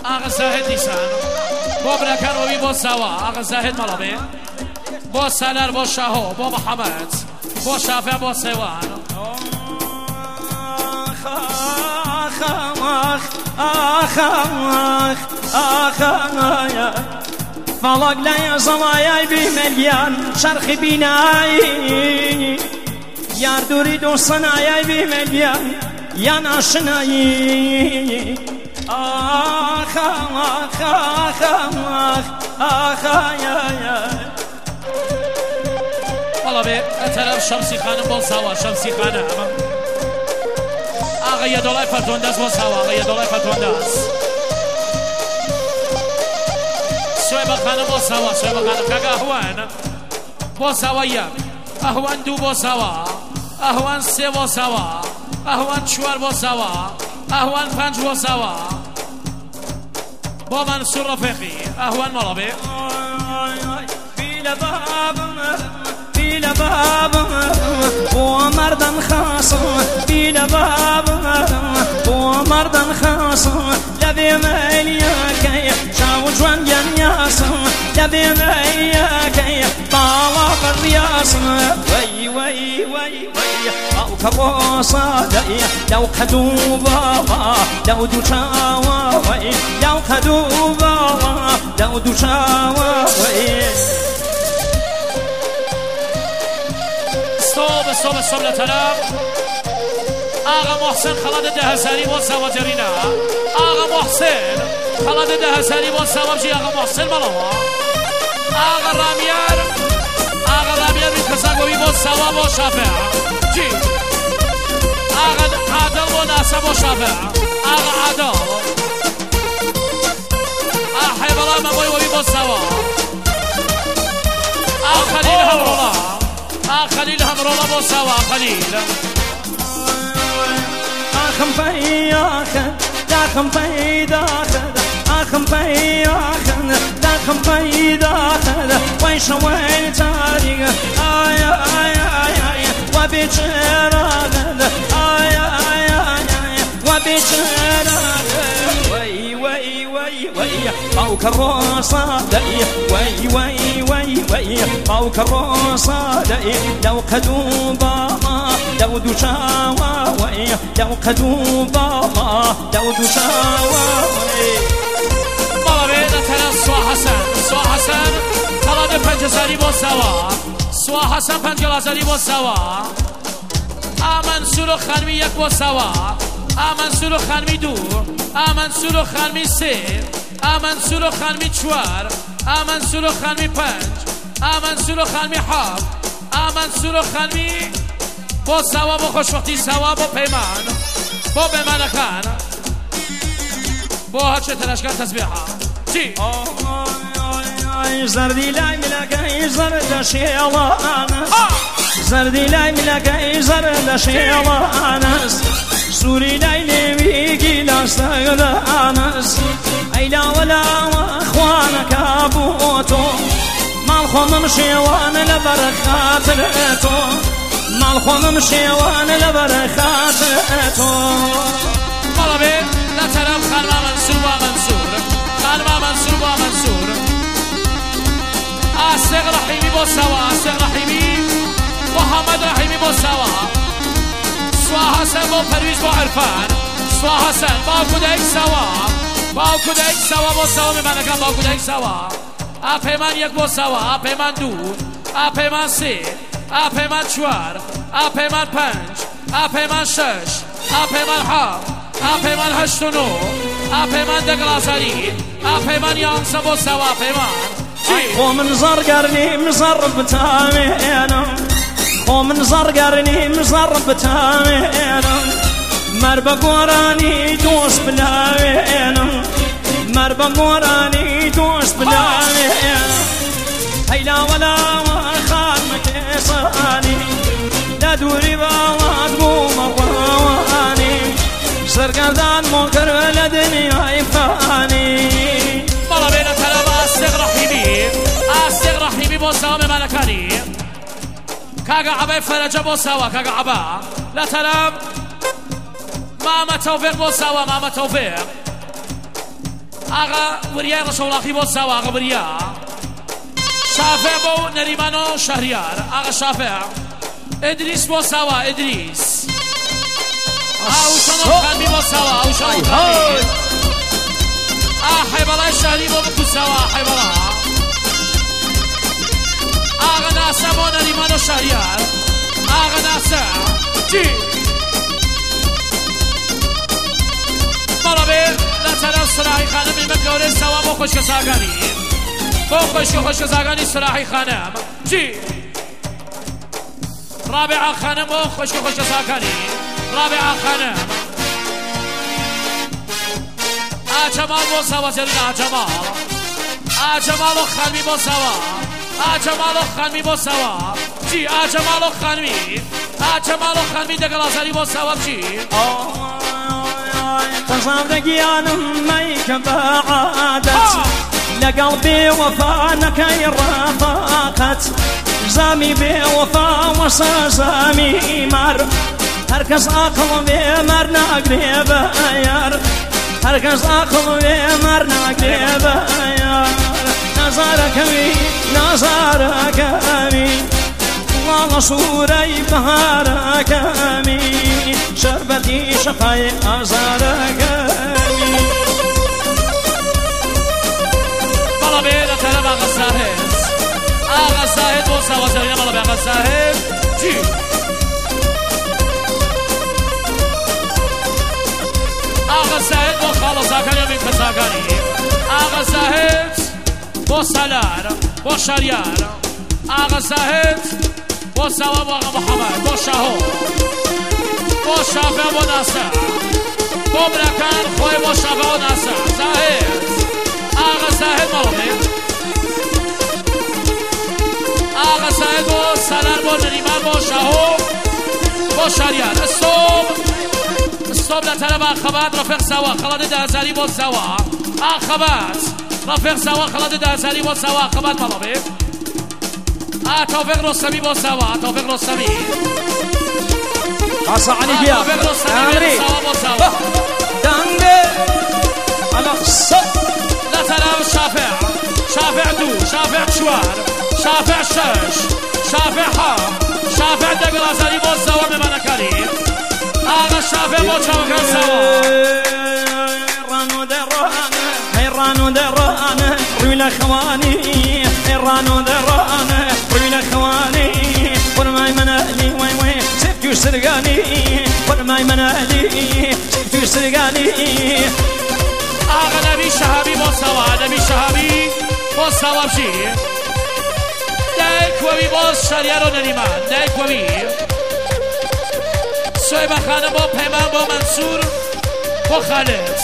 آقا زاهد نیسان با برکن با سوا آقا زاهد مالابه با سالر با شاهو با محمد با شافع با سوان فالق لا يزمايا بمليان شرخ بناي يا دوري دوستنا يا بمليان يا ناشناي آخ آخ آخ آخ آخ يا والله به طرف شمسی خانم با سوا شمسی خانم آقا یه دولای پرتوندست با سوا آقا یه دولای پرتوندست شعب خانم با سوا شعب خانم کاکا احوان با سوا یک احوان دو با سوا احوان سه با سوا احوان چوار با سوا احوان پنج با سوا با منصور رفیقی احوان مالابه باب ومردن خاص بينا باب ومردن خاص لبي ملياكي شاو جوان ينياس لبي ملياكي طالب الرياس وي وي وي وي او كبوصا لو خدوا بابا لو دوشاوا وي لو خدوا بابا لو دوشاوا وي صوب لطرف آقا محسن خلاد دهسری با سوا جرینا آقا محسن خلاد دهسری با سوا بجی آقا محسن ملاوا آقا رامیر میکسنگوی با سوا با شافع جی آقا عادل با ناسا با شافع آقا عادل حیبالا مبوی با سوا آقا خلیل همرولا خليل همرولا با سوا خليل آخم پی آخن داخم پی داخن آخم پی آخن داخم پی داخن ویش ویل تاریخ آی آی آی آی و بیچراغن آی آی آی آی و بیچراغن وی وی وی وی فوق الرصاد وي وي وي وي فوق الرصاد لو قدوا باما لو دشاوا وي لو قدوا باما لو دشاوا وي بابا طرف سوا حسن خلاد پنجزاری با سوا سوا حسن پنجلازاری با سوا منصور خانمی یک با سوا منصور خانمی دو منصور خانمی سه منصور خانمی چوار منصور خانمی پنج منصور خانمی هفت منصور خانمی با سوا با خوشبختی سوا با پیمان با بمانکان با هرچه تلاشگر تسبیحا چی؟ زردی لای ملکه زرد شیلانس زردی لای ملکه زرد شیلانس سوری لای نویگی لاستگدانس ایلا ولا اخوانك ابوتو مال خونم شیوان لبرخات تو مال خونم شیوان لبرخات تو بالا به لطرف خانم منصور با منصور خانم منصور با منصور آسق رحیمی با سوا آسق رحیمی محمد رحیمی با سوا سوا حسن با پرویز با عرفان سوا حسن با کدک سوا با کدک سوا با سوا میمانکم با کدک سوا اپیمان یک با سوا اپیمان دو اپیمان سه اپیمان چوار اپیمان پنج اپیمان شش اپیمان هفت اپیمان هشت و نو اپیمان دگلازاری اپیمان یانسا با سوا اپیمان ومن زرقرني مزرب تامينا ومن زرقرني مزرب تامينا مربق وراني دوس بلاوينا مربق وراني دوس بلاوينا هيلا ولا خانك صاني لا دوري باوات مو مرواني زرقردان منكر ولا دنيا يفاني بالا بين طلب آسق رحیمی با سوا ملکانی کاغا عبای فرجه با سوا کاغا عبا لطلب ماما توفیق با سوا ماما توفیق آقا وریای رشولاقی با سوا آقا وریا شافع با نریمان و شهریار آقا شافع ادریس با سوا ادریس اوشان خانمی با سوا اوشان خانمی حیبالا شهری با تو سوا حیبالا آقا ناسا با نریمان و شهریار آقا ناسا چی مالا بیر لطرف سراحی خانم المکلوره سوا با خوشک ساگانی با خوشک ساگانی سراحی خانم چی رابعه خانم با خوشک ساگانی رابعه خانم جمال با سوا زرنا جمال و خانمی با سوا جمال و خانمی با سوا چی جمال و خانمی دگل آزاری با سوا چی تصادقيانم ميك بعادت لقلبي وفانك رافقت زامي بوفا وصازامي مر هركز اقل بمر نقري بيار هركز اقل بمر نقري بيار نظرك مين والله صوري بهارك مين شربتي شفاي أزارك مين بلا بينا ترى آغا زاهد وسوا زريا بلا بيغا زاهد جي آغا زاهد وخالا زاكاني ومين كزاكاني آغا زاهد وسالار وشاريار آغا زاهد وسوا وآغا محمد وشاهو وشافع وناسع وبركان خوي وشافع وناسع زاهد آغا زاهد مالبي آغا زاهد وسالار ونريمان وشاهو وشاريان الصوب لطلب آخبات رفق سوا خلاد دهزاری بود سوا آخبات رفق سوا خلاد دهزاری بود سوا آخبات مالبي توفيق رستمي بود سوا توفيق رستمي قاصعني بيا أمري دانجي على الصف لا ترى شافع دو شافع شوار شافع شش شافع حام شافع دقل أزالي بود سوا بمعنى كريم آغا شافع بود شوكر سوا رانو درانه روي لخواني رانو درانه روي لخواني ورماي منالي وين وين سبتو سرقاني ورماي منالي سبتو سرقاني آغا نبي شهابي بوسوا نبي شهابي بوسوا بشي دايك وبي بوس شريارو نريمان دايك وبي سويبا خانم بو پیمان بو منصور بو خالد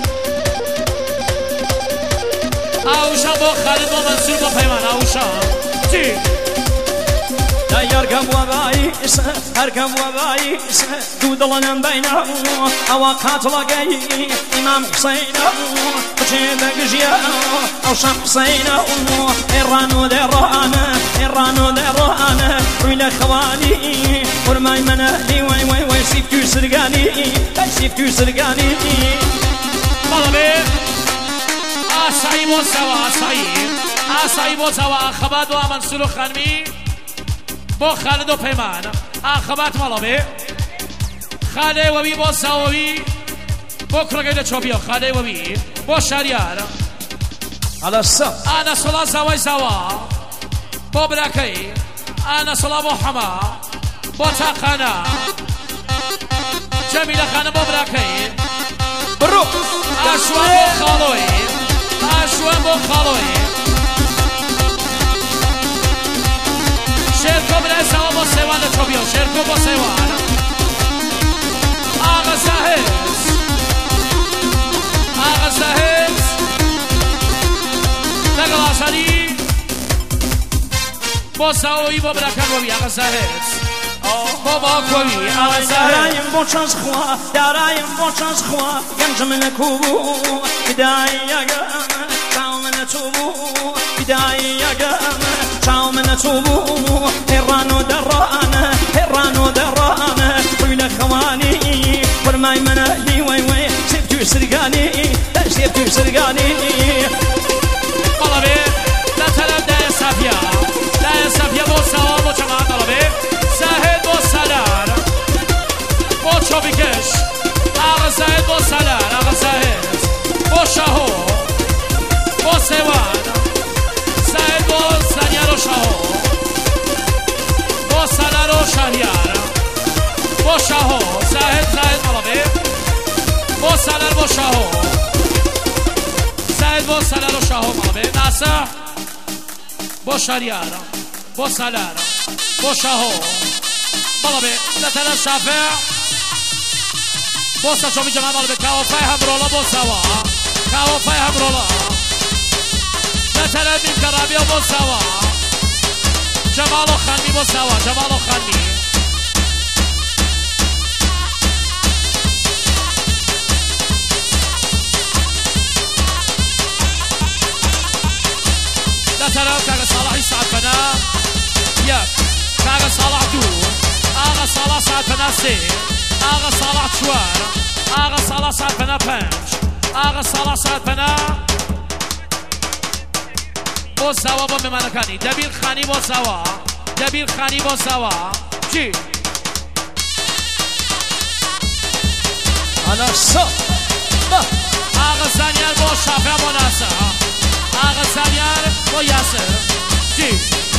آوشان بو خالد بو منصور بو پیمان آوشان چی لا يركب وبايس اركب وبايس دودلنا بينه اوقات لقي امام حسين وجيبك جيا او شام حسين ايرانو درانه روي خواني ورماي منالي وي سيفتو سرقاني طلبي اسعيب وسوا خباد ومنصور خانمي با خالد و پیمان آخبات مالابه خاله و بی با ساوی با کرگیده چوبیا خاله و بی با شریار على الصف انا صلا زوای زوا با برکی انا صلا با حما با تاقانا جمیل خانم با برکی برو اشوان با خالوی شرکو برای سوا با سوان چوبیا شرکو با سوان آغا زهد دقل آسانی با سوایی با برکن و بی آغا زهد بابا کوی آغا زهد دارایم بوچانس خوا گنج من کوبو بداية قام من توبو بداية قام من توبو هرانو درانه طويل خواني ورماي منالي وي سيفتو سرقاني بۆ سەلەر و شاهۆ بێ ناسە بۆ شەریارە بۆ سەلەرە بۆ شاهۆ بەڵە بێ لە تەنە شافع بۆ سەرچۆمی جەمال بەڵە بێ کاوەفای هەمرۆڵە بۆ ساوە کاوەفای هەمرۆڵە لە تەنە میمکە ڕابێ بۆ ساوە جەمال و خانمی بۆ ساوە جەمال و خانمی لترى كاغا صلاح يسعد بنا ياك كاغا صلاح دور آغا صلاح سعد بنا سي آغا صلاح شوار آغا صلاح سعد بنا بانش آغا صلاح سعد بنا بو سوا بو ممانكاني دبير خاني بو سوا دبير خاني بو سوا جي أنا صح آغا زانيار بو شافع بو ناسا آغا زانيار بو ياسر جي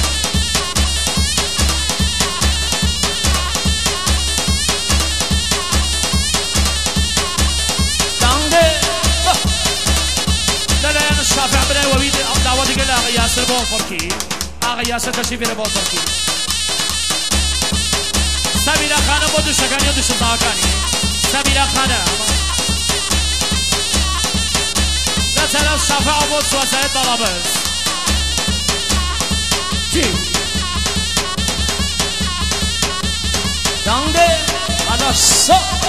لا لا أنا الشافع بنا وبيد دعوتي قال آغا ياسر بو فركي آغا ياسر تشريف بو فركي سميرة خانم بو دوشكاني و دوشتاكاني سميرة خانم مثلا الشافع بو سواسية طلبس جي دانده على الصف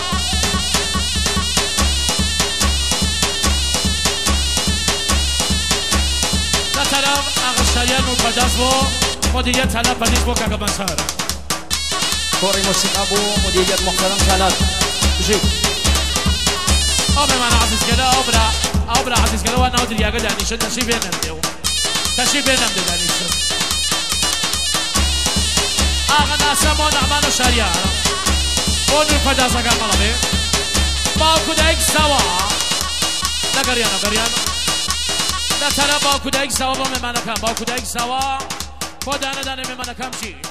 مثلا اغشتريان والبجاز بو مديرية طلب بنيز بو كاكا بنسار كوري موسيقى بو مديرية محترم طلب جي أبرا معنا عزيز كلا أبرا عزيز كلا وأنا أودي ياقل دانيشن تشريف بينام دانيشن آغا ناسا مو نعمان و شاريارا ونو فجازا كان ملابي باوكو دايك سوا لا قريانا لا ترى باوكو دايك سوا بممانا كام باوكو دايك سوا خودانا دانا ممانا كام شي